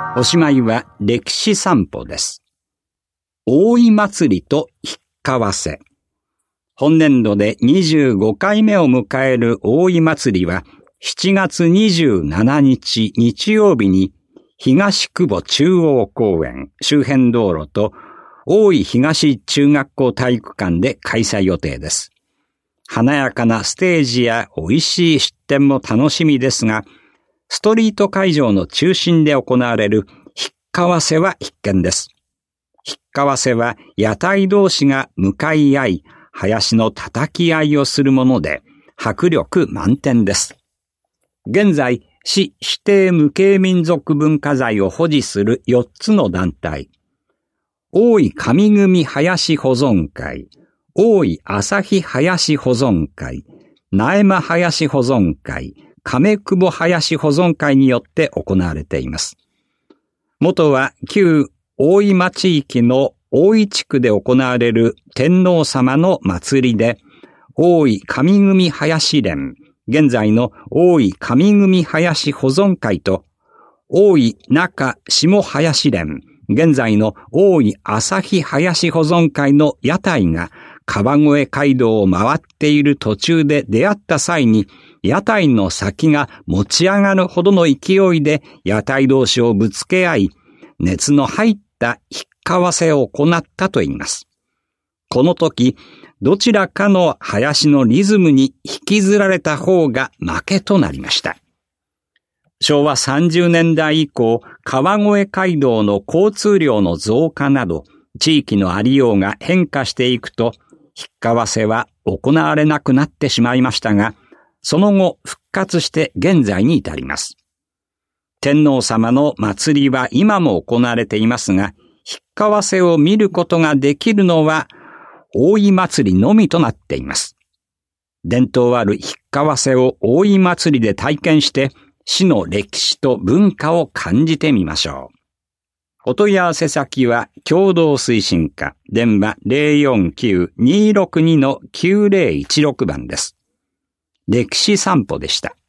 おしまいは歴史散歩です。大井祭りと引っかわせ。本年度で25回目を迎える大井祭りは7月27日日曜日に東久保中央公園周辺道路と大井東中学校体育館で開催予定です。華やかなステージや美味しい出店も楽しみですが、ストリート会場の中心で行われる引っかわせは必見です。引っかわせは屋台同士が向かい合い、囃子の叩き合いをするもので、迫力満点です。現在、市指定無形民族文化財を保持する4つの団体、大井上組囃子保存会、大井朝日囃子保存会、苗間囃子保存会、亀久保囃子保存会によって行われています。元は旧大井町域の大井地区で行われる天皇様の祭りで、大井上組囃子連、現在の大井上組囃子保存会と、大井中下囃子連、現在の大井朝日囃子保存会の屋台が川越街道を回っている途中で出会った際に、屋台の先が持ち上がるほどの勢いで屋台同士をぶつけ合い、熱の入った引っかわせを行ったといいます。この時、どちらかの囃子のリズムに引きずられた方が負けとなりました。昭和30年代以降、川越街道の交通量の増加など、地域のありようが変化していくと、引っかわせは行われなくなってしまいましたが、その後復活して現在に至ります。天皇様の祭りは今も行われていますが、引っかわせを見ることができるのは大井祭りのみとなっています。伝統ある引っかわせを大井祭りで体験して、市の歴史と文化を感じてみましょう。お問い合わせ先は共同推進課、電話 049-262-9016 番です。歴史散歩でした。